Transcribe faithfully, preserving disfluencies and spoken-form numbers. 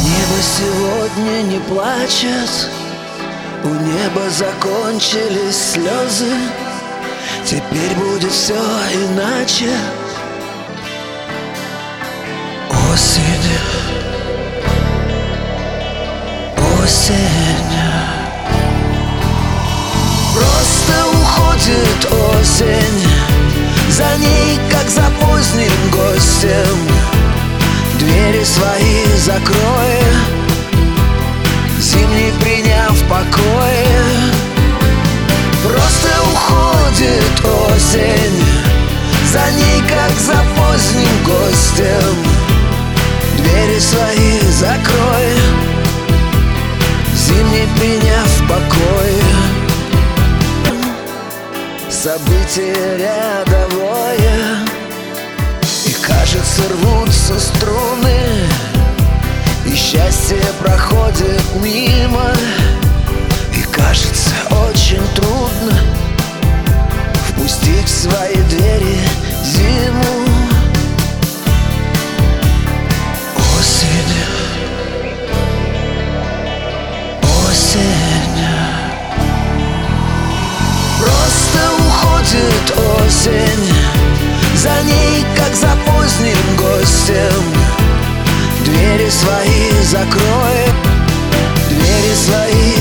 Небо сегодня не плачет, у неба закончились слезы. Теперь будет все иначе. Осень, осень, просто уходит осень. За ней, как за поздним гостем, двери свои закрой, зимний приняв покой. Просто уходит осень, за ней, как за поздним гостем, двери свои закрой, зимний приняв покой. Событие рядовое, и кажется рвутся струны, и счастье проходит мимо, и кажется очень трудно впустить в свои двери зиму. Осень, осень, просто уходит осень, за ней, как за поздним гостем, двери свои закрой, двери свои